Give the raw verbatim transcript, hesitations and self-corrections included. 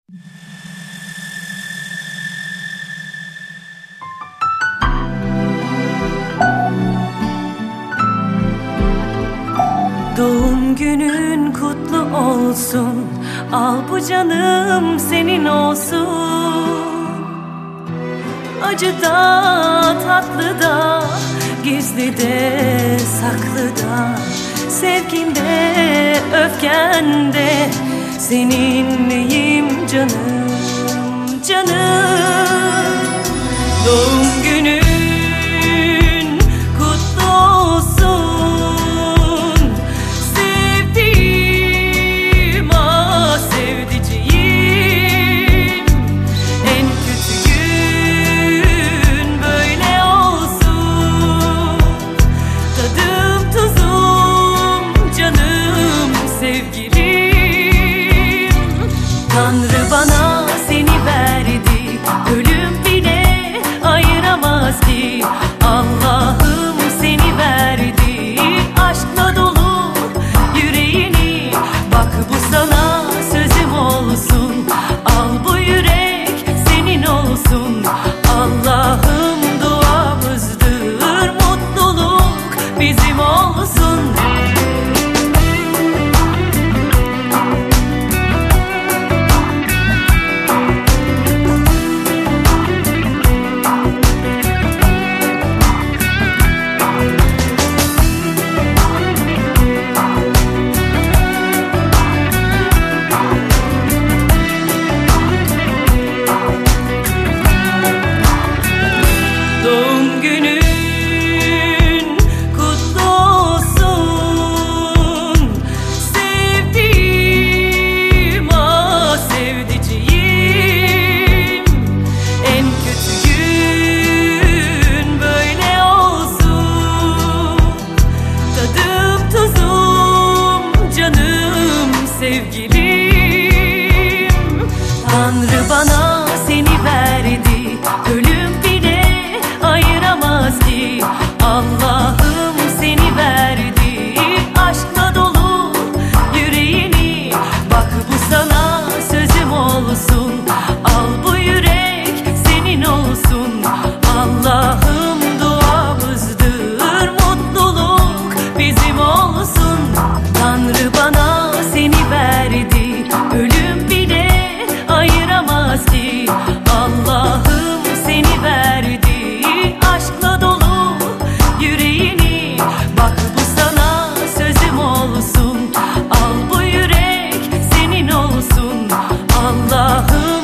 Doğum günün kutlu olsun, al bu canım senin olsun. Acı da tatlı da, gizli de saklı da, sevginde öfkende seninleyim canım, canım. Doğum günün kutlu olsun, Tanrı bana seni verdi, ölüm bile ayıramaz ki. Allah'ım seni verdi, aşkla dolu yüreğini. Bak bu sana sözüm olsun, al bu yürek senin olsun. Allah'ım duamızdır, mutluluk bizim olsun. Doğum günün kutlu olsun, sevdiğim, ah sevdiceğim. En kötü gün böyle olsun, tadım tuzum canım sevgilim. Tanrı bana seni verdi, ölüm bile ayıramaz ki. Allah'ım seni verdi, aşkla dolu yüreğini. Bak bu sana sözüm olsun, al bu yürek senin olsun. Allah'ım duamızdır, mutluluk bizim olsun. Tanrı bana seni verdi, ölüm bile ayıramaz ki. Allah'ım seni verdi, aşkla dolu yüreğini. Bak bu sana sözüm olsun, al bu yürek senin olsun. Allah'ım